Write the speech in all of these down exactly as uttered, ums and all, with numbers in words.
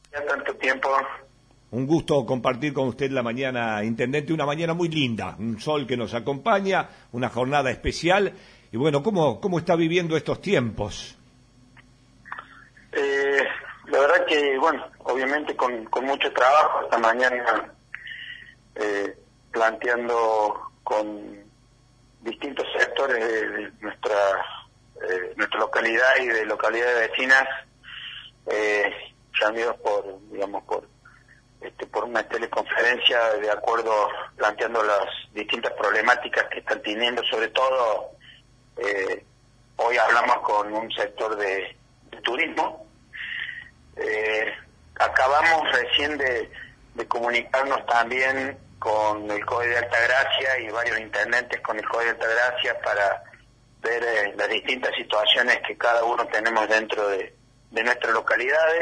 Ya tanto tiempo. Un gusto compartir con usted la mañana, Intendente, una mañana muy linda, un sol que nos acompaña, una jornada especial. Y bueno, ¿cómo, cómo está viviendo estos tiempos? Eh, la verdad que, bueno, obviamente con, con mucho trabajo, esta mañana eh, planteando con distintos sectores de, de nuestra, eh, nuestra localidad y de localidades vecinas, eh, llamados por, digamos, por Este, por una teleconferencia de acuerdo, planteando las distintas problemáticas que están teniendo, sobre todo eh, hoy hablamos con un sector de, de turismo. Eh, acabamos recién de, de comunicarnos también con el C O E de Altagracia y varios intendentes con el C O E de Altagracia para ver eh, las distintas situaciones que cada uno tenemos dentro de, de nuestras localidades.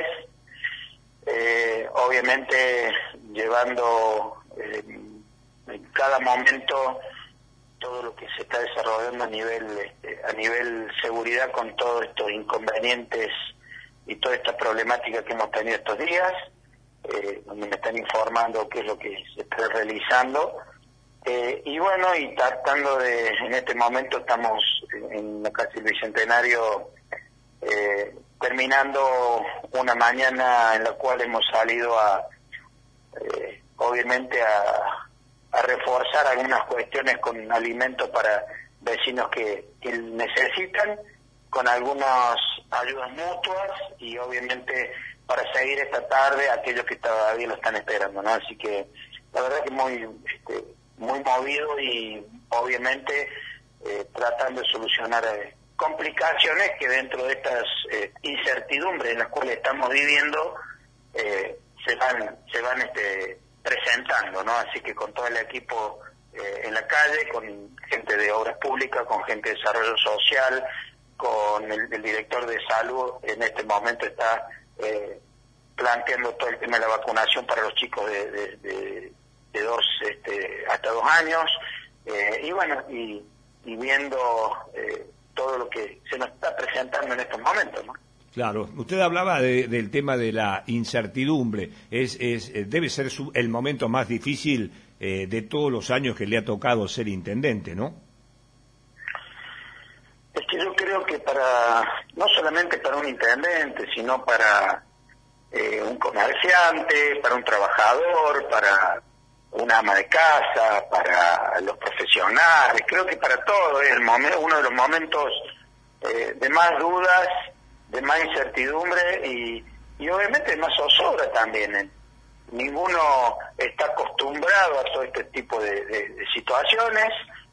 Eh, obviamente llevando eh, en cada momento todo lo que se está desarrollando a nivel este, a nivel seguridad con todos estos inconvenientes y toda esta problemática que hemos tenido estos días, eh, donde me están informando qué es lo que se está realizando, eh, y bueno, y tratando de, en este momento estamos en la calle del Bicentenario, eh, terminando una mañana en la cual hemos salido a, eh, obviamente, a, a reforzar algunas cuestiones con alimentos para vecinos que, que necesitan, con algunas ayudas mutuas y obviamente para seguir esta tarde aquellos que todavía lo están esperando, ¿no? Así que la verdad que muy, este, muy movido y obviamente eh, tratando de solucionar eh, complicaciones que dentro de estas eh, incertidumbres en las cuales estamos viviendo eh, se van se van este, presentando, ¿no? Así que con todo el equipo eh, en la calle, con gente de obras públicas, con gente de desarrollo social, con el, el director de salud, en este momento está eh, planteando todo el tema de la vacunación para los chicos de, de, de, de dos este, hasta dos años, eh, y bueno, y, y viendo eh, todo lo que se nos está presentando en estos momentos, ¿no? Claro, usted hablaba de, del tema de la incertidumbre. Es, es debe ser su, el momento más difícil eh, de todos los años que le ha tocado ser intendente, ¿no? Es que yo creo que para, no solamente para un intendente, sino para eh, un comerciante, para un trabajador, para una ama de casa, para los profesionales, creo que para todo es el momento, uno de los momentos eh, de más dudas, de más incertidumbre y, y obviamente de más zozobra también. ¿eh? Ninguno está acostumbrado a todo este tipo de, de, de situaciones,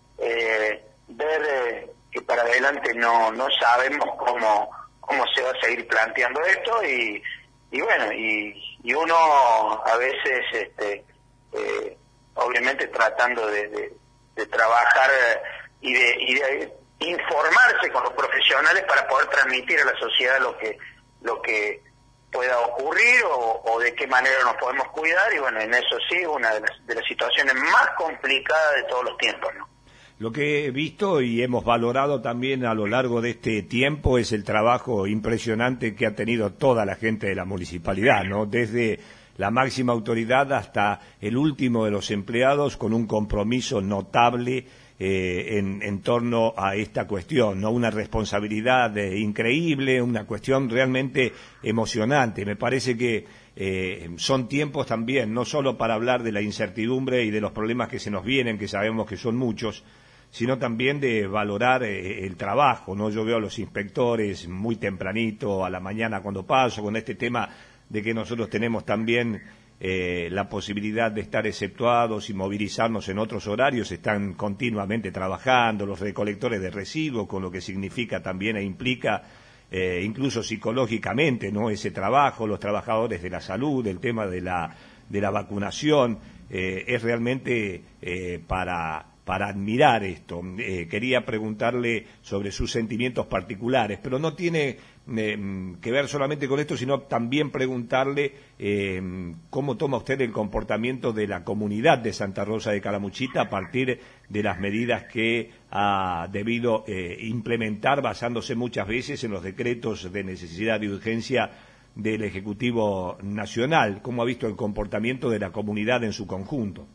eh, ver eh, que para adelante no no sabemos cómo cómo se va a seguir planteando esto y, y bueno, y, y uno a veces este Eh, obviamente tratando de, de, de trabajar y de, y de informarse con los profesionales para poder transmitir a la sociedad lo que lo que pueda ocurrir o, o de qué manera nos podemos cuidar y bueno, en eso sí, una de las, de las situaciones más complicadas de todos los tiempos, ¿no? Lo que he visto y hemos valorado también a lo largo de este tiempo es el trabajo impresionante que ha tenido toda la gente de la municipalidad, ¿no? Desde la máxima autoridad hasta el último de los empleados con un compromiso notable eh, en, en torno a esta cuestión, ¿no? Una responsabilidad eh, increíble, una cuestión realmente emocionante. Me parece que eh, son tiempos también, no solo para hablar de la incertidumbre y de los problemas que se nos vienen, que sabemos que son muchos, sino también de valorar eh, el trabajo, ¿no? Yo veo a los inspectores muy tempranito, a la mañana cuando paso, con este tema de que nosotros tenemos también eh, la posibilidad de estar exceptuados y movilizarnos en otros horarios, están continuamente trabajando, los recolectores de residuos, con lo que significa también e implica eh, incluso psicológicamente, ¿no? Ese trabajo, los trabajadores de la salud, el tema de la, de la vacunación, eh, es realmente eh, para... para admirar esto. Eh, quería preguntarle sobre sus sentimientos particulares, pero no tiene eh, que ver solamente con esto, sino también preguntarle eh, cómo toma usted el comportamiento de la comunidad de Santa Rosa de Calamuchita a partir de las medidas que ha debido eh, implementar, basándose muchas veces en los decretos de necesidad y urgencia del Ejecutivo Nacional. ¿Cómo ha visto el comportamiento de la comunidad en su conjunto?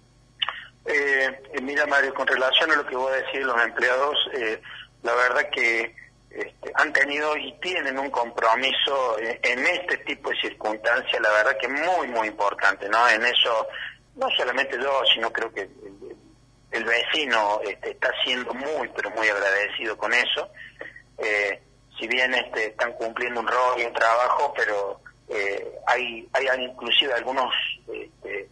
Eh, mira, Mario, con relación a lo que voy a decir los empleados, eh, la verdad que este, han tenido y tienen un compromiso en, en este tipo de circunstancias, la verdad que muy, muy importante, ¿no? En eso, no solamente yo, sino creo que el, el vecino este, está siendo muy, pero muy agradecido con eso. Eh, si bien este, están cumpliendo un rol y un trabajo, pero eh, hay, hay inclusive algunos este,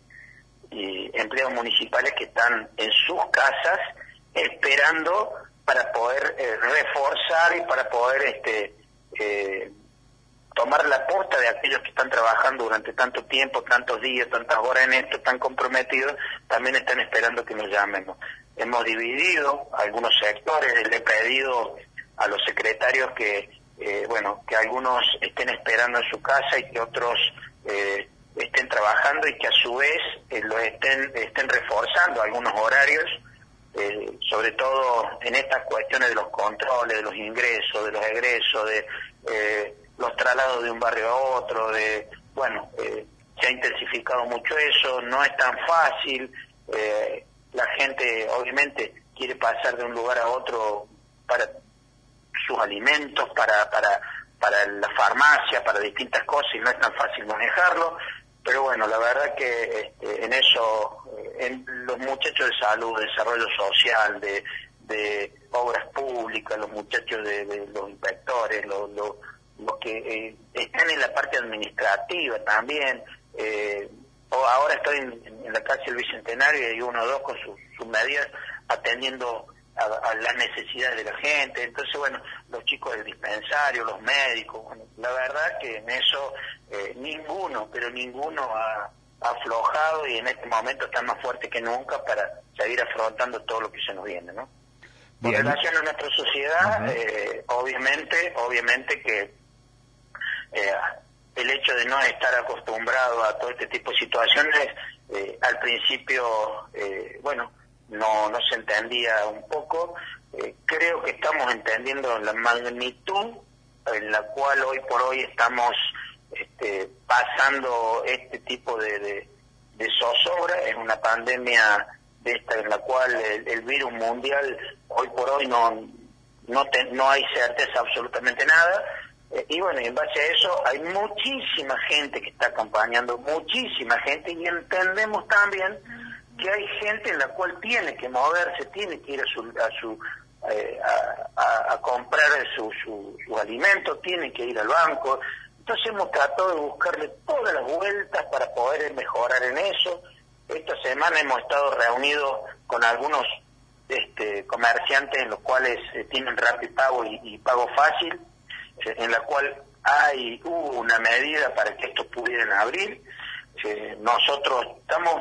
y empleados municipales que están en sus casas esperando para poder eh, reforzar y para poder este eh, tomar la posta de aquellos que están trabajando durante tanto tiempo, tantos días, tantas horas en esto, tan comprometidos, también están esperando que nos llamemos. Hemos dividido algunos sectores, le he pedido a los secretarios que, eh, bueno, que algunos estén esperando en su casa y que otros eh, estén trabajando y que a su vez eh, lo estén estén reforzando algunos horarios, eh, sobre todo en estas cuestiones de los controles, de los ingresos, de los egresos, de eh, los traslados de un barrio a otro, de bueno, eh, se ha intensificado mucho eso, no es tan fácil, eh, la gente obviamente quiere pasar de un lugar a otro para sus alimentos, para para para la farmacia, para distintas cosas y no es tan fácil manejarlo. Pero bueno, la verdad que este, en eso, en los muchachos de salud, de desarrollo social, de, de obras públicas, los muchachos de, de los inspectores, los, los, los que eh, están en la parte administrativa también, eh, ahora estoy en, en la calle del Bicentenario y hay uno o dos con sus, sus medidas atendiendo a, a las necesidades de la gente. Entonces, bueno, los chicos del dispensario, los médicos, bueno, la verdad que en eso eh, ninguno, pero ninguno ha, ha aflojado y en este momento están más fuertes que nunca para seguir afrontando todo lo que se nos viene, ¿no? En relación a nuestra sociedad, uh-huh. eh, obviamente, obviamente que eh, el hecho de no estar acostumbrado a todo este tipo de situaciones, eh, al principio, eh, bueno, no no se entendía un poco. Eh, creo que estamos entendiendo la magnitud en la cual hoy por hoy estamos este, pasando este tipo de, de, de zozobra. Es una pandemia de esta en la cual el, el virus mundial hoy por hoy no no, te, no hay certeza absolutamente nada. Eh, y bueno, en base a eso hay muchísima gente que está acompañando, muchísima gente, y entendemos también que hay gente en la cual tiene que moverse, tiene que ir a su a su eh, a, a, a comprar su, su, su alimento, tiene que ir al banco. Entonces hemos tratado de buscarle todas las vueltas para poder mejorar en eso. Esta semana hemos estado reunidos con algunos este, comerciantes en los cuales eh, tienen Rapipago y, y Pago Fácil, eh, en la cual hay hubo una medida para que estos pudieran abrir. Eh, nosotros estamos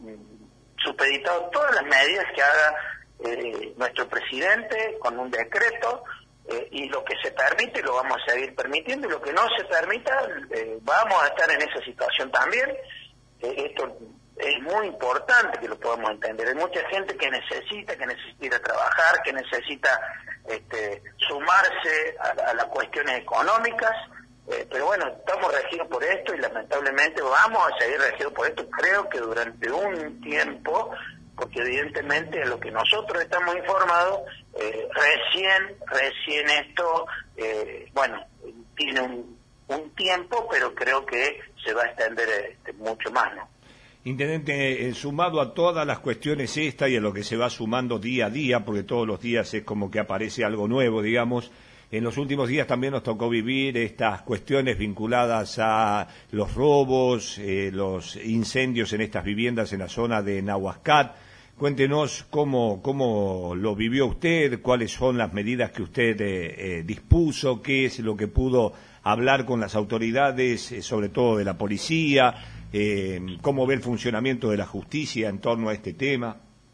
supeditado todas las medidas que haga eh, nuestro presidente con un decreto, eh, y lo que se permite lo vamos a seguir permitiendo, y lo que no se permita eh, vamos a estar en esa situación también. Eh, esto es muy importante que lo podamos entender. Hay mucha gente que necesita, que necesita ir a trabajar, que necesita este, sumarse a, a las cuestiones económicas. Eh, pero bueno, estamos regidos por esto y lamentablemente vamos a seguir regidos por esto, creo que durante un tiempo, porque evidentemente a lo que nosotros estamos informados, eh, recién, recién esto, eh, bueno, tiene un, un tiempo, pero creo que se va a extender este, mucho más, ¿no? Intendente, eh, sumado a todas las cuestiones esta y a lo que se va sumando día a día, porque todos los días es como que aparece algo nuevo, digamos. En los últimos días también nos tocó vivir estas cuestiones vinculadas a los robos, eh, los incendios en estas viviendas en la zona de Nahuascat. Cuéntenos cómo, cómo lo vivió usted, cuáles son las medidas que usted eh, eh, dispuso, qué es lo que pudo hablar con las autoridades, eh, sobre todo de la policía, eh, cómo ve el funcionamiento de la justicia en torno a este tema.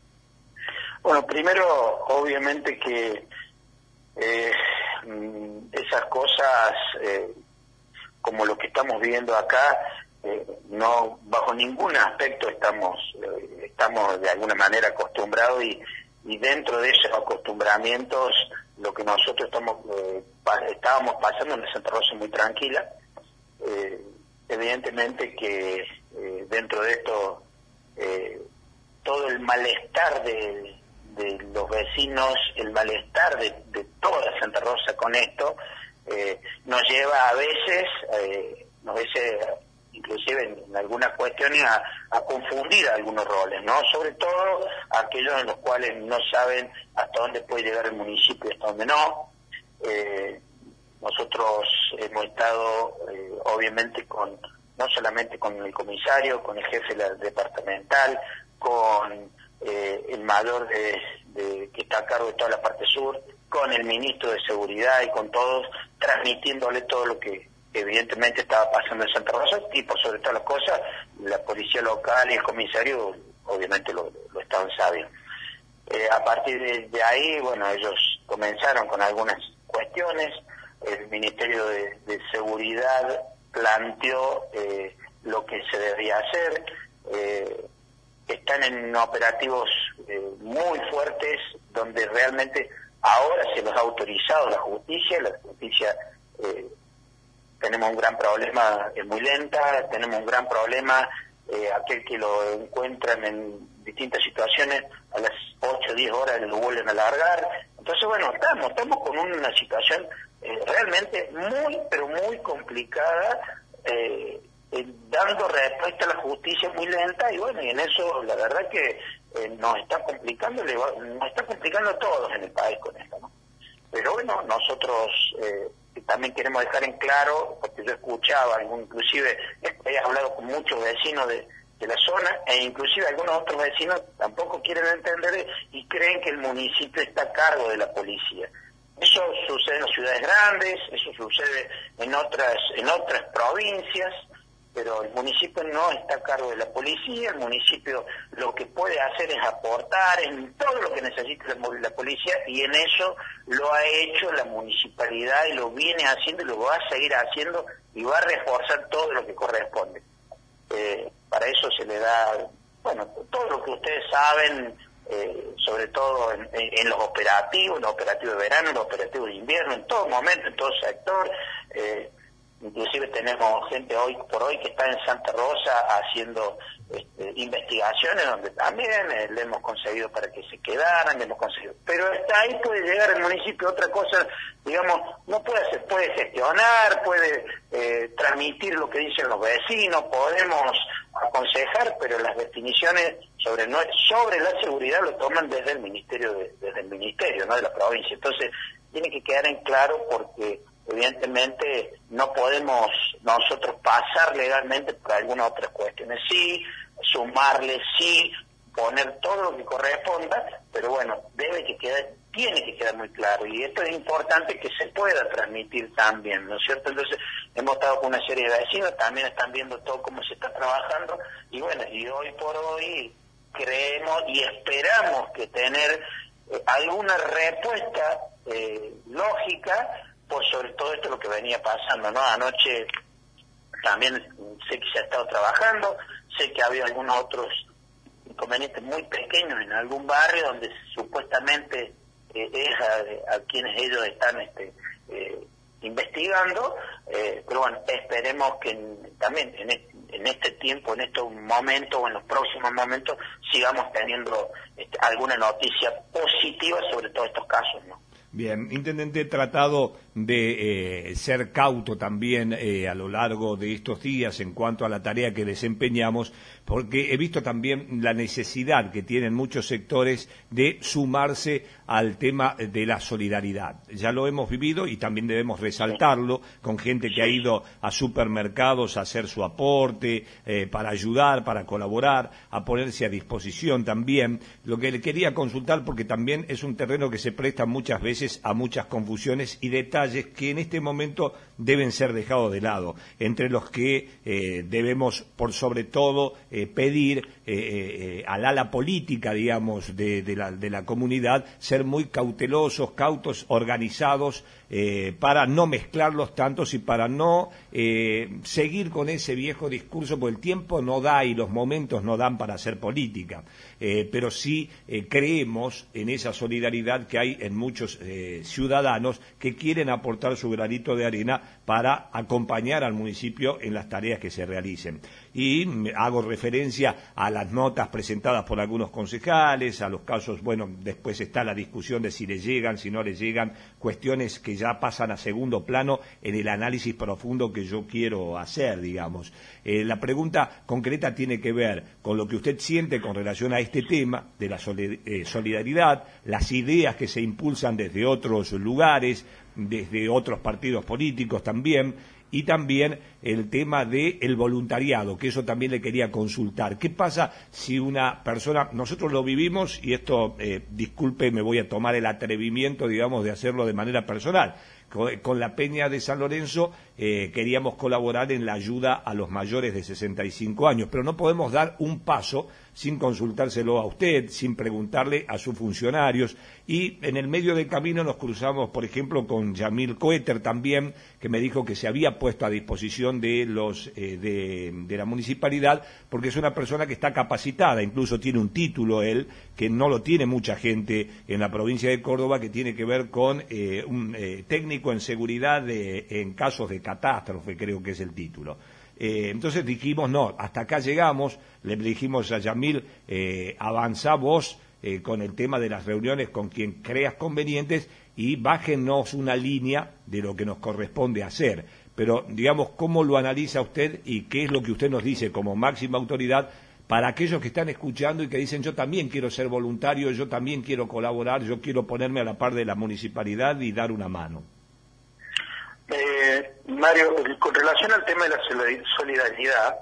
Bueno, primero, obviamente que eh, esas cosas, eh, como lo que estamos viendo acá, eh, no bajo ningún aspecto estamos eh, estamos de alguna manera acostumbrados, y, y dentro de esos acostumbramientos lo que nosotros estamos eh, pa, estábamos pasando en Santa Rosa muy tranquila. eh, evidentemente que eh, dentro de esto eh, todo el malestar de, de los vecinos, el malestar de, de toda Santa Rosa con esto, eh, nos lleva a veces, eh, a veces inclusive en, en algunas cuestiones a, a confundir algunos roles, ¿no? Sobre todo aquellos en los cuales no saben hasta dónde puede llegar el municipio y hasta dónde no. Eh, nosotros hemos estado eh, obviamente con no solamente con el comisario, con el jefe de la departamental, con eh, el mayor de, de, que está a cargo de toda la parte sur, con el ministro de Seguridad y con todos, transmitiéndole todo lo que evidentemente estaba pasando en Santa Rosa y por sobre todas las cosas, la policía local y el comisario obviamente lo, lo estaban sabiendo. Eh, a partir de, de ahí, bueno, ellos comenzaron con algunas cuestiones, el Ministerio de, de Seguridad planteó eh, lo que se debía hacer, eh, están en operativos eh, muy fuertes donde realmente ahora se los ha autorizado la justicia, la justicia eh, tenemos un gran problema, es muy lenta, tenemos un gran problema, eh, aquel que lo encuentran en distintas situaciones, a las ocho o diez horas lo vuelven a alargar. Entonces, bueno, estamos, estamos con una situación eh, realmente muy, pero muy complicada, eh, eh, dando respuesta a la justicia muy lenta, y bueno, y en eso la verdad que eh, nos está complicando, le va, nos está complicando a todos en el país con esto, ¿no? Pero bueno, nosotros eh, también queremos dejar en claro, porque yo escuchaba, inclusive he hablado con muchos vecinos de, de la zona, e inclusive algunos otros vecinos tampoco quieren entender y creen que el municipio está a cargo de la policía. Eso sucede en las ciudades grandes, eso sucede en otras, en otras provincias, pero el municipio no está a cargo de la policía, el municipio lo que puede hacer es aportar en todo lo que necesita la policía, y en eso lo ha hecho la municipalidad y lo viene haciendo y lo va a seguir haciendo y va a reforzar todo lo que corresponde. Eh, para eso se le da, bueno, todo lo que ustedes saben, eh, sobre todo en, en, en los operativos, en los operativos de verano, en los operativos de invierno, en todo momento, en todo sector. Eh, Inclusive tenemos gente hoy por hoy que está en Santa Rosa haciendo este, investigaciones donde también eh, le hemos conseguido para que se quedaran, le hemos conseguido. Pero hasta ahí puede llegar el municipio, otra cosa, digamos, no puede hacer, puede gestionar, puede eh, transmitir lo que dicen los vecinos, podemos aconsejar, pero las definiciones sobre no, sobre la seguridad lo toman desde el ministerio, de, desde el ministerio, no de la provincia. Entonces tiene que quedar en claro, porque evidentemente no podemos nosotros pasar legalmente por algunas otras cuestiones. Sí, sumarle, sí, poner todo lo que corresponda, pero bueno, debe que quedar, tiene que quedar muy claro, y esto es importante que se pueda transmitir también, ¿no es cierto? Entonces, hemos estado con una serie de vecinos, también están viendo todo cómo se está trabajando, y bueno, y hoy por hoy creemos y esperamos que tener eh, alguna respuesta eh, lógica por sobre todo esto lo que venía pasando, ¿no? Anoche también sé que se ha estado trabajando, sé que había algunos otros inconvenientes muy pequeños en algún barrio donde supuestamente eh, es a, a quienes ellos están este, eh, investigando, eh, pero bueno, esperemos que en, también en este, en este tiempo, en estos momentos o en los próximos momentos sigamos teniendo este, alguna noticia positiva sobre todos estos casos, ¿no? Bien, intendente, he tratado de eh, ser cauto también eh, a lo largo de estos días en cuanto a la tarea que desempeñamos, porque he visto también la necesidad que tienen muchos sectores de sumarse al tema de la solidaridad. Ya lo hemos vivido y también debemos resaltarlo con gente que ha ido a supermercados a hacer su aporte, eh, para ayudar, para colaborar, a ponerse a disposición también. Lo que le quería consultar, porque también es un terreno que se presta muchas veces a muchas confusiones y detalles que en este momento deben ser dejados de lado, entre los que eh, debemos, por sobre todo, eh, pedir eh, eh, al ala política, digamos, de, de, la, de la comunidad, ser muy cautelosos, cautos, organizados eh, para no mezclarlos tantos y para no eh, seguir con ese viejo discurso, porque el tiempo no da y los momentos no dan para hacer política, eh, pero sí eh, creemos en esa solidaridad que hay en muchos eh, ciudadanos que quieren aportar su granito de arena para acompañar al municipio en las tareas que se realicen. Y hago referencia a las notas presentadas por algunos concejales, a los casos, bueno, después está la discusión de si le llegan, si no le llegan, cuestiones que ya pasan a segundo plano en el análisis profundo que yo quiero hacer, digamos. Eh, la pregunta concreta tiene que ver con lo que usted siente con relación a este tema de la solidaridad, las ideas que se impulsan desde otros lugares, desde otros partidos políticos también, y también el tema del voluntariado, que eso también le quería consultar. ¿Qué pasa si una persona, nosotros lo vivimos, y esto, eh, disculpe, me voy a tomar el atrevimiento, digamos, de hacerlo de manera personal? Con, con la Peña de San Lorenzo eh, queríamos colaborar en la ayuda a los mayores de sesenta y cinco años, pero no podemos dar un paso sin consultárselo a usted, sin preguntarle a sus funcionarios, y en el medio del camino nos cruzamos, por ejemplo, con Yamil Coeter también, que me dijo que se había puesto a disposición de los eh, de, de la municipalidad, porque es una persona que está capacitada, incluso tiene un título él, que no lo tiene mucha gente en la provincia de Córdoba, que tiene que ver con eh, un eh, técnico en seguridad de, en casos de catástrofe, creo que es el título. Eh, entonces dijimos, no, hasta acá llegamos, le dijimos a Yamil, eh, avanzá vos eh, con el tema de las reuniones con quien creas convenientes y bájenos una línea de lo que nos corresponde hacer. Pero, digamos, ¿cómo lo analiza usted y qué es lo que usted nos dice como máxima autoridad para aquellos que están escuchando y que dicen, yo también quiero ser voluntario, yo también quiero colaborar, yo quiero ponerme a la par de la municipalidad y dar una mano? Eh, Mario, con relación al tema de la solidaridad,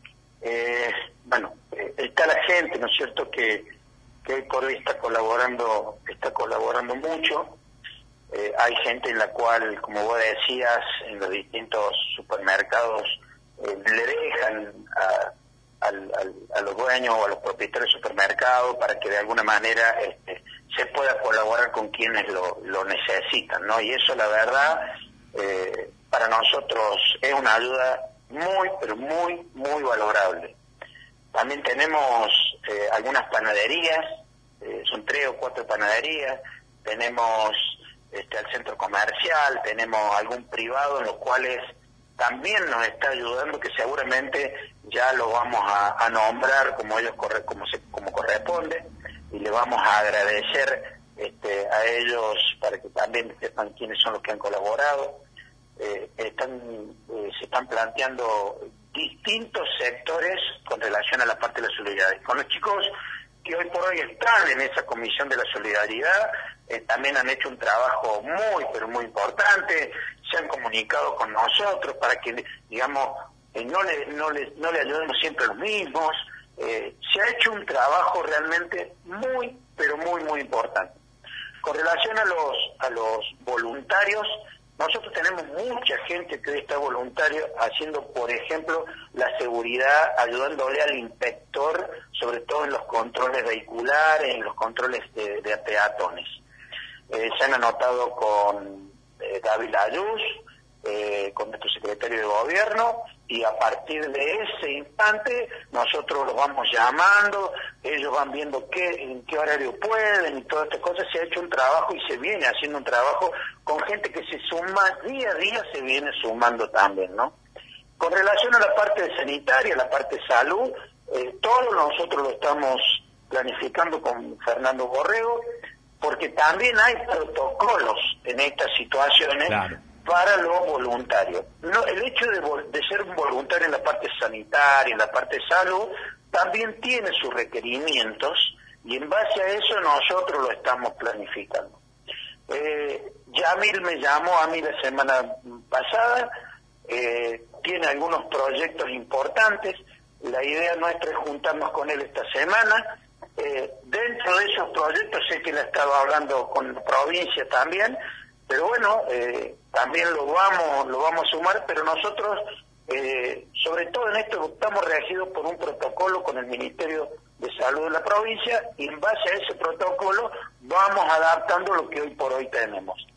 eh, bueno, eh, está la gente, ¿no es cierto?, que, que el Corvi está colaborando, está colaborando mucho. Eh, hay gente en la cual, como vos decías, en los distintos supermercados eh, le dejan a, al, al, a los dueños o a los propietarios de supermercados para que de alguna manera este, se pueda colaborar con quienes lo, lo necesitan, ¿no? Y eso, la verdad, Eh, para nosotros es una ayuda muy, pero muy, muy valorable. También tenemos eh, algunas panaderías, eh, son tres o cuatro panaderías, tenemos este, el centro comercial, tenemos algún privado en los cuales también nos está ayudando, que seguramente ya lo vamos a, a nombrar como ellos corre, como, se, como corresponde, y le vamos a agradecer este, a ellos para que también sepan quiénes son los que han colaborado. Eh, están, eh, se están planteando distintos sectores con relación a la parte de la solidaridad. Con los chicos que hoy por hoy están en esa comisión de la solidaridad, eh, también han hecho un trabajo muy, pero muy importante, se han comunicado con nosotros para que, digamos, eh, no le no le, no le ayudemos siempre a los mismos. Eh, se ha hecho un trabajo realmente muy, pero muy, muy importante. Con relación a los a los voluntarios, nosotros tenemos mucha gente que hoy está voluntario haciendo, por ejemplo, la seguridad, ayudándole al inspector, sobre todo en los controles vehiculares, en los controles de, de peatones. Eh, se han anotado con eh, David Ayús, eh, con nuestro secretario de gobierno, y a partir de ese instante nosotros los vamos llamando, ellos van viendo qué, en qué horario pueden y todas estas cosas. Se ha hecho un trabajo y se viene haciendo un trabajo con gente que se suma, día a día se viene sumando también, ¿no? Con relación a la parte sanitaria, la parte de salud, eh, todo nosotros lo estamos planificando con Fernando Borrego, porque también hay protocolos en estas situaciones. Claro. Para los voluntarios. No, el hecho de, de ser un voluntario en la parte sanitaria, en la parte de salud, también tiene sus requerimientos, y en base a eso nosotros lo estamos planificando. Eh, Yamil me llamó a mí la semana pasada, eh, tiene algunos proyectos importantes, la idea nuestra es juntarnos con él esta semana. Eh, dentro de esos proyectos sé que él ha estado hablando con la provincia también, pero bueno, eh, también lo vamos lo vamos a sumar, pero nosotros, eh, sobre todo en esto, estamos regidos por un protocolo con el Ministerio de Salud de la provincia, y en base a ese protocolo vamos adaptando lo que hoy por hoy tenemos.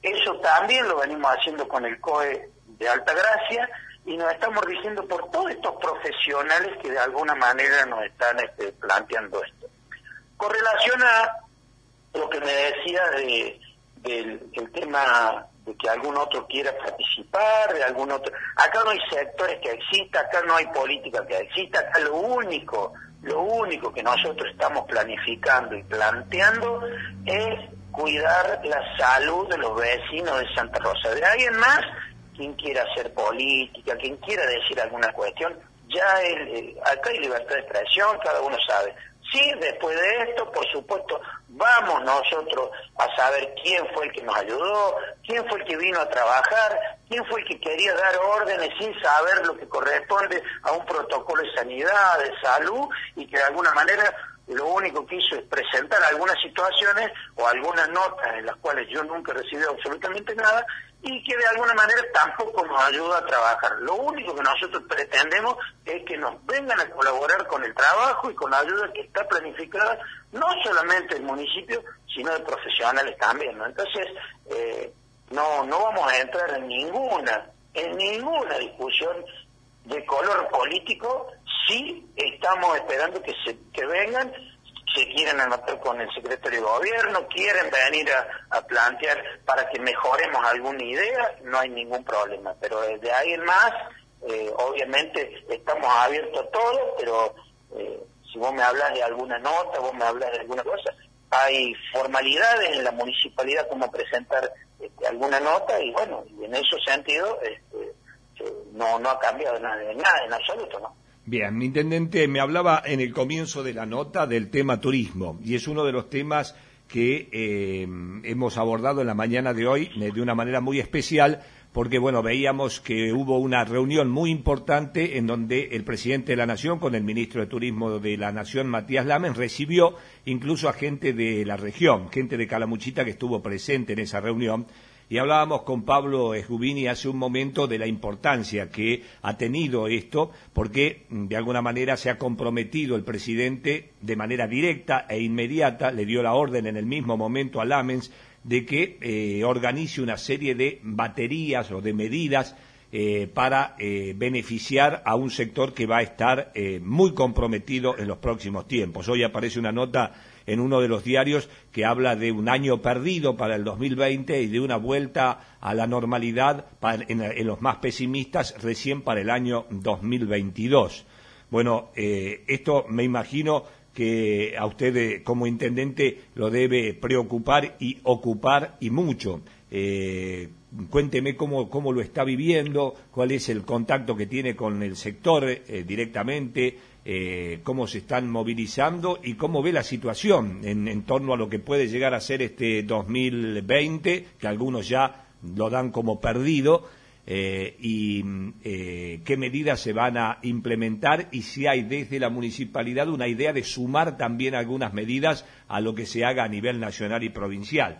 Eso también lo venimos haciendo con el C O E de Altagracia, y nos estamos diciendo por todos estos profesionales que de alguna manera nos están este, planteando esto. Con relación a lo que me decía de, del el tema de que algún otro quiera participar, de algún otro... Acá no hay sectores que existan, acá no hay política que exista, acá lo único, lo único que nosotros estamos planificando y planteando es cuidar la salud de los vecinos de Santa Rosa. De ahí en más, quien quiera hacer política, quien quiera decir alguna cuestión, ya el, el, acá hay libertad de expresión, cada uno sabe. Sí, después de esto, por supuesto, vamos nosotros a saber quién fue el que nos ayudó, quién fue el que vino a trabajar, quién fue el que quería dar órdenes sin saber lo que corresponde a un protocolo de sanidad, de salud, y que de alguna manera lo único que hizo es presentar algunas situaciones o algunas notas en las cuales yo nunca he recibido absolutamente nada, y que de alguna manera tampoco nos ayuda a trabajar. Lo único que nosotros pretendemos es que nos vengan a colaborar con el trabajo y con la ayuda que está planificada, no solamente del municipio, sino de profesionales también, ¿no? Entonces, eh, no no vamos a entrar en ninguna, en ninguna discusión de color político. Sí estamos esperando que se que vengan, se quieren anotar con el secretario de gobierno, quieren venir a, a plantear para que mejoremos alguna idea, no hay ningún problema. Pero desde ahí en más, eh, obviamente estamos abiertos a todo, pero eh, si vos me hablas de alguna nota, vos me hablas de alguna cosa, hay formalidades en la municipalidad como presentar este, alguna nota, y bueno, y en ese sentido este, no, no ha cambiado nada, nada en absoluto, ¿no? Bien, intendente, me hablaba en el comienzo de la nota del tema turismo, y es uno de los temas que eh, hemos abordado en la mañana de hoy de una manera muy especial, porque bueno, veíamos que hubo una reunión muy importante en donde el presidente de la Nación con el ministro de Turismo de la Nación, Matías Lamens, recibió incluso a gente de la región, gente de Calamuchita que estuvo presente en esa reunión. Y hablábamos con Pablo Esgubini hace un momento de la importancia que ha tenido esto, porque de alguna manera se ha comprometido el presidente de manera directa e inmediata, le dio la orden en el mismo momento a Lamens de que eh, organice una serie de baterías o de medidas eh, para eh, beneficiar a un sector que va a estar eh, muy comprometido en los próximos tiempos. Hoy aparece una nota en uno de los diarios que habla de un año perdido para el dos mil veinte y de una vuelta a la normalidad para, en, en los más pesimistas recién para el año dos mil veintidós. Bueno, eh, esto me imagino que a usted eh, como intendente lo debe preocupar y ocupar y mucho. Eh, cuénteme cómo, cómo lo está viviendo, cuál es el contacto que tiene con el sector eh, directamente, eh, cómo se están movilizando y cómo ve la situación en, en torno a lo que puede llegar a ser este dos mil veinte, que algunos ya lo dan como perdido, eh, y eh, qué medidas se van a implementar y si hay desde la municipalidad una idea de sumar también algunas medidas a lo que se haga a nivel nacional y provincial.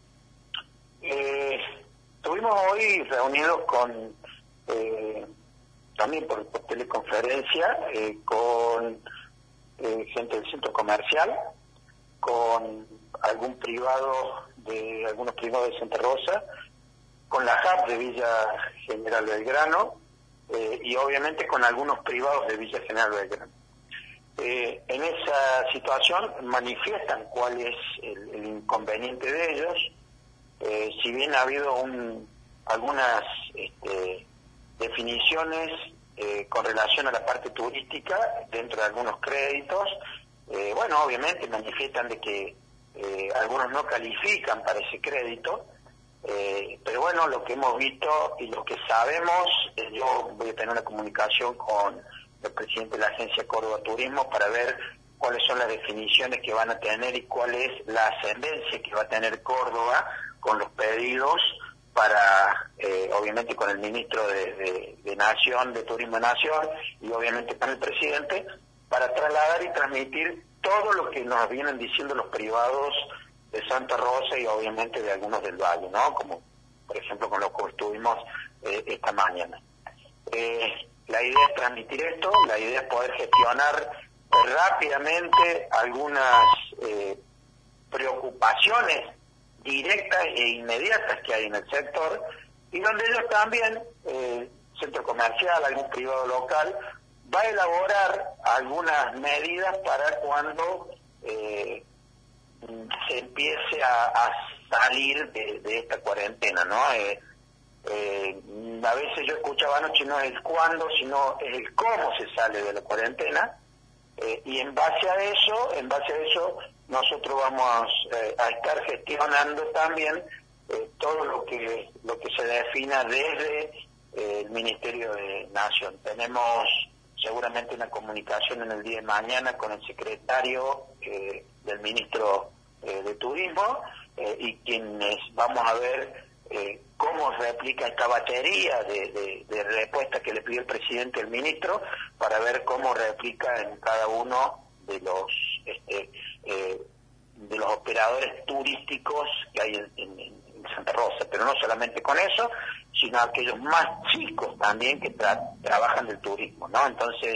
Eh, estuvimos hoy reunidos con, eh, también por, por teleconferencia, eh, con eh, gente del centro comercial, con algún privado, de algunos privados de Santa Rosa, con la J A P de Villa General Belgrano, eh, y obviamente con algunos privados de Villa General Belgrano. Eh, en esa situación manifiestan cuál es el, el inconveniente de ellos. Eh, si bien ha habido un, algunas este, definiciones eh, con relación a la parte turística dentro de algunos créditos, eh, bueno, obviamente manifiestan de que eh, algunos no califican para ese crédito, eh, pero bueno, lo que hemos visto y lo que sabemos, eh, yo voy a tener una comunicación con el presidente de la Agencia Córdoba Turismo para ver cuáles son las definiciones que van a tener y cuál es la ascendencia que va a tener Córdoba con los pedidos para, eh, obviamente con el ministro de, de, de Nación, de Turismo de Nación, y obviamente con el presidente, para trasladar y transmitir todo lo que nos vienen diciendo los privados de Santa Rosa y obviamente de algunos del Valle, ¿no? Como por ejemplo con lo que estuvimos eh, esta mañana. Eh, la idea es transmitir esto, la idea es poder gestionar rápidamente algunas eh, preocupaciones directas e inmediatas que hay en el sector, y donde ellos también, eh, centro comercial, algún privado local, va a elaborar algunas medidas para cuando eh, se empiece a, a salir de, de esta cuarentena, ¿no? Eh, eh, a veces yo escuchaba anoche, no es el cuándo, sino es el cómo se sale de la cuarentena, eh, y en base a eso, en base a eso, nosotros vamos eh, a estar gestionando también eh, todo lo que lo que se defina desde eh, el Ministerio de Nación. Tenemos seguramente una comunicación en el día de mañana con el secretario eh, del ministro eh, de Turismo, eh, y quienes vamos a ver eh, cómo replica esta batería de, de, de respuesta que le pidió el presidente al ministro, para ver cómo replica en cada uno de los este, eh, de los operadores turísticos que hay en, en, en Santa Rosa, pero no solamente con eso, sino aquellos más chicos también que tra trabajan del turismo, ¿no? Entonces,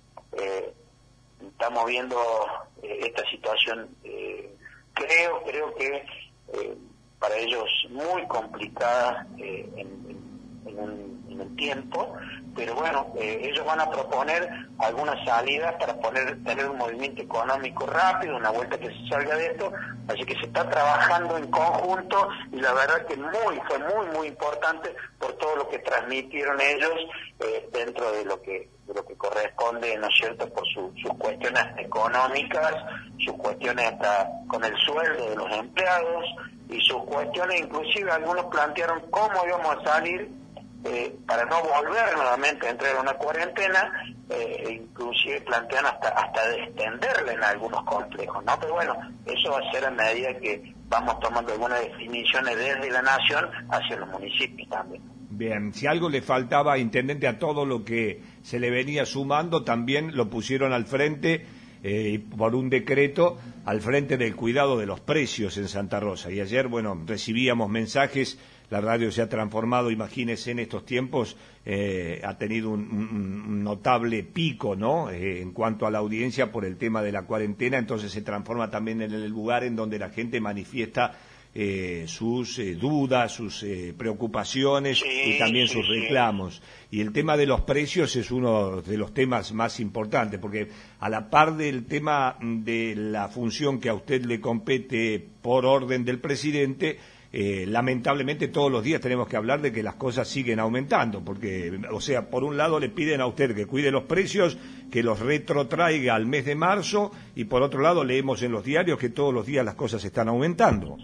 eh, estamos viendo eh, esta situación, eh, creo, creo que eh, para ellos muy complicada eh, en, en, en, un, en el tiempo, pero bueno, eh, ellos van a proponer algunas salidas para poner, tener un movimiento económico rápido, una vuelta que se salga de esto, así que se está trabajando en conjunto, y la verdad que muy, fue muy, muy importante por todo lo que transmitieron ellos eh, dentro de lo que de lo que corresponde, ¿no es cierto?, por su, sus cuestiones económicas, sus cuestiones hasta con el sueldo de los empleados, y sus cuestiones, inclusive algunos plantearon cómo íbamos a salir eh, para no volver nuevamente a entrar en una cuarentena, eh, inclusive plantean hasta hasta de extenderla en algunos complejos, ¿no? Pero bueno, eso va a ser a medida que vamos tomando algunas definiciones desde la Nación hacia los municipios también. Bien, si algo le faltaba, intendente, a todo lo que se le venía sumando, también lo pusieron al frente eh, por un decreto, al frente del cuidado de los precios en Santa Rosa. Y ayer, bueno, recibíamos mensajes, la radio se ha transformado, imagínese, en estos tiempos, eh, ha tenido un, un, un notable pico, ¿no?, eh, en cuanto a la audiencia por el tema de la cuarentena, entonces se transforma también en el lugar en donde la gente manifiesta Eh, sus eh, dudas, sus eh, preocupaciones, sí, y también sí, sus reclamos. Sí. Y el tema de los precios es uno de los temas más importantes, porque a la par del tema de la función que a usted le compete por orden del presidente, eh, lamentablemente todos los días tenemos que hablar de que las cosas siguen aumentando, porque, o sea, por un lado le piden a usted que cuide los precios, que los retrotraiga al mes de marzo, y por otro lado leemos en los diarios que todos los días las cosas están aumentando.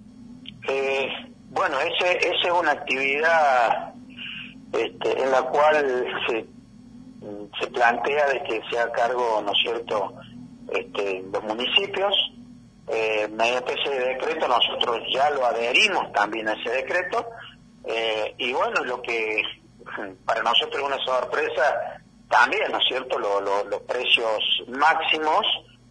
Eh, bueno, ese, esa es una actividad este, en la cual se, se plantea de que se haga cargo, ¿no es cierto?, este, los municipios. Eh, mediante ese decreto nosotros ya lo adherimos también a ese decreto, eh, y bueno, lo que para nosotros es una sorpresa también, ¿no es cierto?, lo, lo, los precios máximos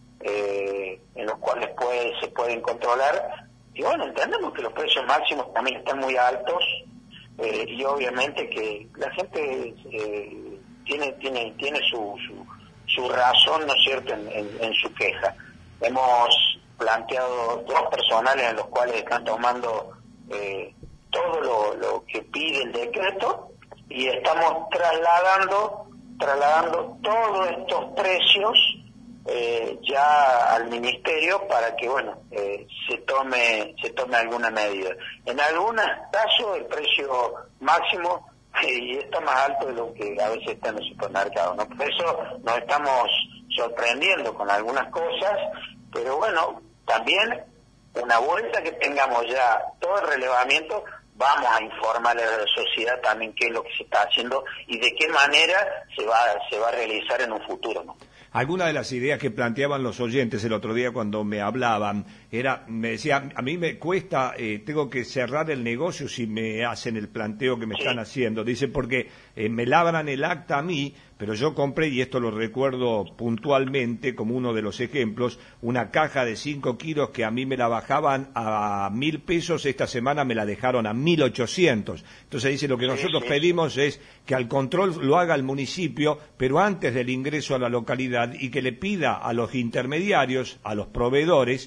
eh, en los cuales puede, se pueden controlar. Y bueno, entendemos que los precios máximos también están muy altos, eh, y obviamente que la gente eh, tiene tiene tiene su, su su razón, ¿no es cierto?, en, en, en su queja. Hemos planteado dos personales en los cuales están tomando eh, todo lo, lo que pide el decreto, y estamos trasladando trasladando todos estos precios Eh, ya al ministerio para que bueno eh, se tome se tome alguna medida. En algunos casos el precio máximo eh, está más alto de lo que a veces está en el supermercado, ¿no? Por eso nos estamos sorprendiendo con algunas cosas, pero bueno, también una vuelta que tengamos ya todo el relevamiento, vamos a informarle a la sociedad también qué es lo que se está haciendo y de qué manera se va se va a realizar en un futuro, ¿no? Algunas de las ideas que planteaban los oyentes el otro día cuando me hablaban, era, me decía, a mí me cuesta, eh, tengo que cerrar el negocio si me hacen el planteo que me sí. están haciendo. Dice, porque eh, me labran el acta a mí, pero yo compré, y esto lo recuerdo puntualmente como uno de los ejemplos, una caja de cinco kilos que a mí me la bajaban a mil pesos, esta semana me la dejaron a mil ochocientos. Entonces dice, lo que nosotros pedimos es que al control lo haga el municipio, pero antes del ingreso a la localidad, y que le pida a los intermediarios, a los proveedores,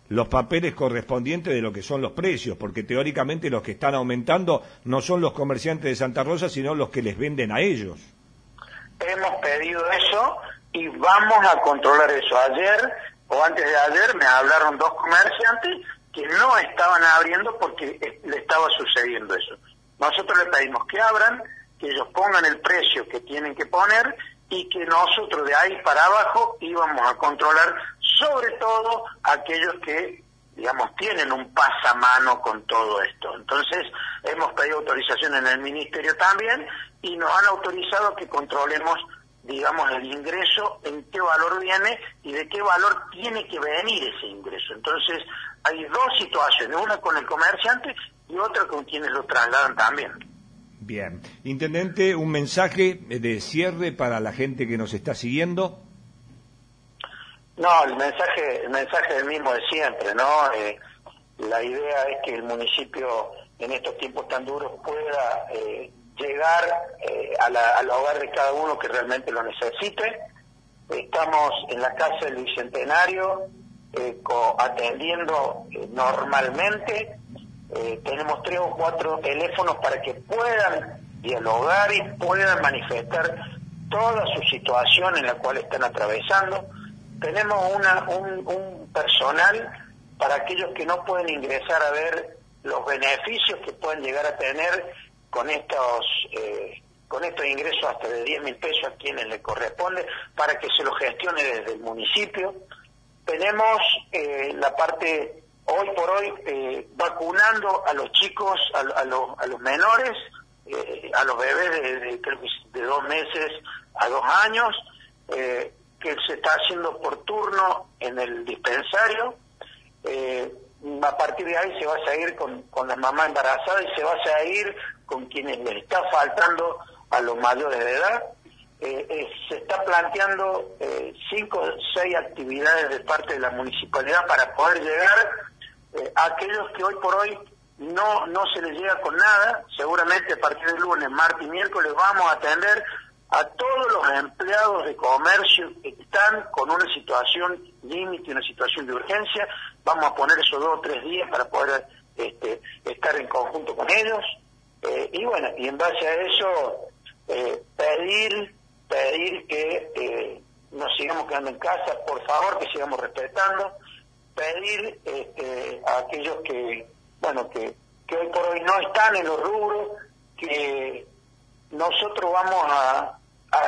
los papeles correspondientes de lo que son los precios, porque teóricamente los que están aumentando no son los comerciantes de Santa Rosa, sino los que les venden a ellos. Hemos pedido eso y vamos a controlar eso. Ayer o antes de ayer me hablaron dos comerciantes que no estaban abriendo porque le estaba sucediendo eso. Nosotros le pedimos que abran, que ellos pongan el precio que tienen que poner y que nosotros de ahí para abajo íbamos a controlar sobre todo aquellos que, digamos, tienen un pasamano con todo esto. Entonces, hemos pedido autorización en el Ministerio también y nos han autorizado que controlemos, digamos, el ingreso, en qué valor viene y de qué valor tiene que venir ese ingreso. Entonces, hay dos situaciones, una con el comerciante y otra con quienes lo trasladan también. Bien. Intendente, un mensaje de cierre para la gente que nos está siguiendo. No, el mensaje, el mensaje es el mismo de siempre, ¿no? Eh, la idea es que el municipio en estos tiempos tan duros pueda eh, llegar eh, a la, al hogar de cada uno que realmente lo necesite. Estamos en la Casa del Bicentenario eh, co atendiendo eh, normalmente. Eh, tenemos tres o cuatro teléfonos para que puedan dialogar y puedan manifestar toda su situación en la cual están atravesando. Tenemos una, un, un personal para aquellos que no pueden ingresar a ver los beneficios que pueden llegar a tener con estos eh, con estos ingresos hasta de diez mil pesos a quienes les corresponde, para que se lo gestione desde el municipio. Tenemos eh, la parte... Hoy por hoy, eh, vacunando a los chicos, a, a, los, a los menores, eh, a los bebés de, de, creo que de dos meses a dos años, eh, que se está haciendo por turno en el dispensario. Eh, a partir de ahí se va a seguir con, con las mamás embarazadas y se va a seguir con quienes les está faltando a los mayores de edad. Eh, eh, se está planteando eh, cinco o seis actividades de parte de la municipalidad para poder llegar eh, a aquellos que hoy por hoy no no se les llega con nada. Seguramente a partir del lunes, martes y miércoles vamos a atender a todos los empleados de comercio que están con una situación límite, una situación de urgencia. Vamos a poner esos dos o tres días para poder este, estar en conjunto con ellos. Eh, y bueno, y en base a eso, eh, pedir pedir que eh, nos sigamos quedando en casa, por favor, que sigamos respetando, pedir este, a aquellos que, bueno, que, que hoy por hoy no están en los rubros, que nosotros vamos a, a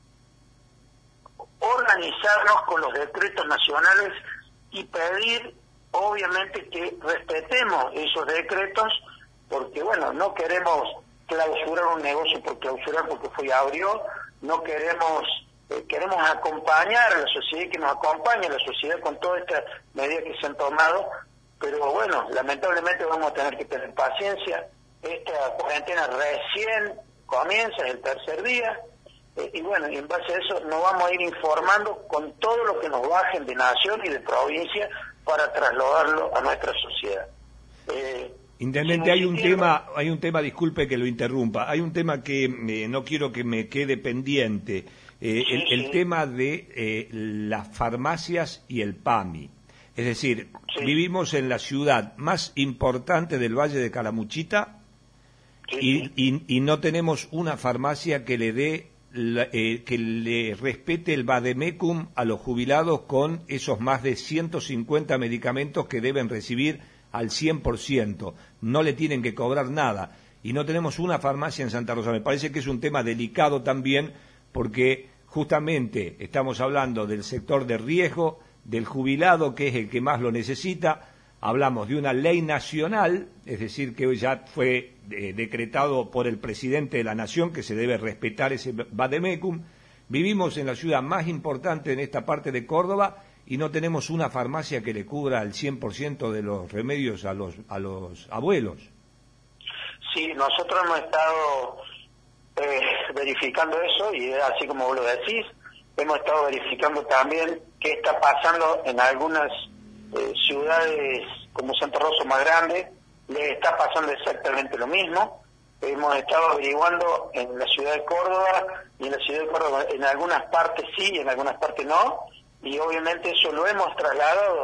organizarnos con los decretos nacionales y pedir, obviamente, que respetemos esos decretos, porque, bueno, no queremos clausurar un negocio por clausurar porque fue y abrió, no queremos, eh, queremos acompañar a la sociedad, que nos acompañe a la sociedad con todas estas medidas que se han tomado, pero bueno, lamentablemente vamos a tener que tener paciencia. Esta cuarentena recién comienza, es el tercer día, eh, y bueno, y en base a eso nos vamos a ir informando con todo lo que nos bajen de nación y de provincia para trasladarlo a nuestra sociedad. Eh, Intendente, hay un tema, hay un tema, disculpe que lo interrumpa, hay un tema que eh, no quiero que me quede pendiente, eh, sí, el, el sí. tema de eh, las farmacias y el PAMI. Es decir, Sí. vivimos en la ciudad más importante del Valle de Calamuchita Sí, y, sí. y, y no tenemos una farmacia que le dé, la, eh, que le respete el vademecum a los jubilados con esos más de ciento cincuenta medicamentos que deben recibir al cien por ciento, no le tienen que cobrar nada, y no tenemos una farmacia en Santa Rosa. Me parece que es un tema delicado también, porque justamente estamos hablando del sector de riesgo, del jubilado, que es el que más lo necesita. Hablamos de una ley nacional, es decir, que ya fue eh, decretado por el presidente de la Nación, que se debe respetar ese vademecum. Vivimos en la ciudad más importante en esta parte de Córdoba, y no tenemos una farmacia que le cubra al cien por ciento de los remedios a los a los abuelos. Sí, nosotros hemos estado eh, verificando eso, y así como vos lo decís, hemos estado verificando también qué está pasando en algunas eh, ciudades como Santa Rosa más grande, les está pasando exactamente lo mismo. Hemos estado averiguando en la ciudad de Córdoba, y en la ciudad de Córdoba en algunas partes sí y en algunas partes no, y obviamente eso lo hemos trasladado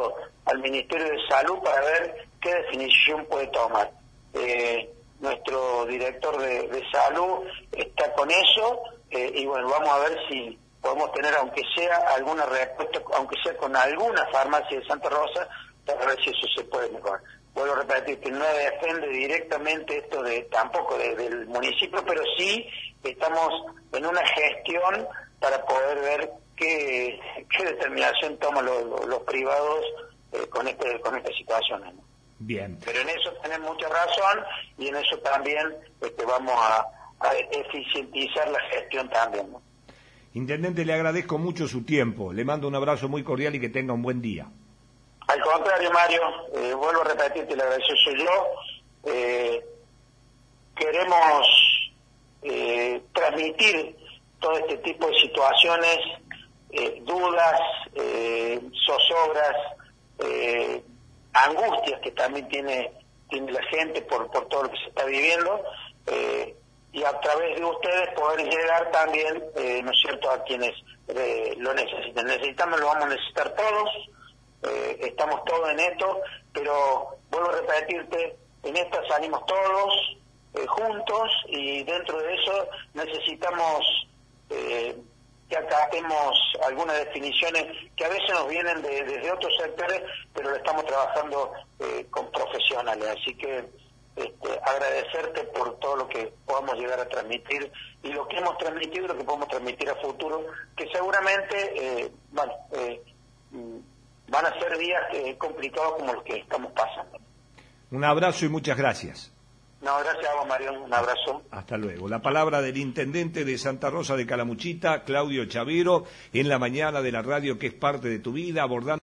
al Ministerio de Salud para ver qué definición puede tomar. Eh, nuestro director de, de salud está con eso, eh, y bueno, vamos a ver si podemos tener, aunque sea alguna respuesta, aunque sea con alguna farmacia de Santa Rosa, para ver si eso se puede mejorar. Vuelvo a repetir que no depende directamente esto de tampoco de, del municipio, pero sí estamos en una gestión para poder ver qué, qué determinación toman los, los, los privados eh, con este con esta situación, ¿no? Bien. Pero en eso tenés mucha razón y en eso también este, vamos a, a eficientizar la gestión también, ¿no? Intendente, le agradezco mucho su tiempo, le mando un abrazo muy cordial y que tenga un buen día. Al contrario, Mario, eh, vuelvo a repetirte, le agradezco soy yo. Eh, queremos eh, transmitir todo este tipo de situaciones, eh, dudas, eh, zozobras, eh, angustias que también tiene tiene la gente por por todo lo que se está viviendo, eh, y a través de ustedes poder llegar también, eh, ¿no es cierto?, a quienes eh, lo necesiten. Necesitamos, lo vamos a necesitar todos, eh, estamos todos en esto, pero vuelvo a repetirte, en esta salimos todos eh, juntos, y dentro de eso necesitamos eh, que acatemos algunas definiciones que a veces nos vienen de, desde otros sectores, pero lo estamos trabajando eh, con profesionales. Así que este, agradecerte por todo lo que podamos llegar a transmitir y lo que hemos transmitido y lo que podemos transmitir a futuro, que seguramente eh, bueno, eh, van a ser días eh, complicados como los que estamos pasando. Un abrazo y muchas gracias. No, gracias a vos, Marión. Un abrazo. Hasta luego. La palabra del intendente de Santa Rosa de Calamuchita, Claudio Chavero, en la mañana de la radio que es parte de tu vida, abordando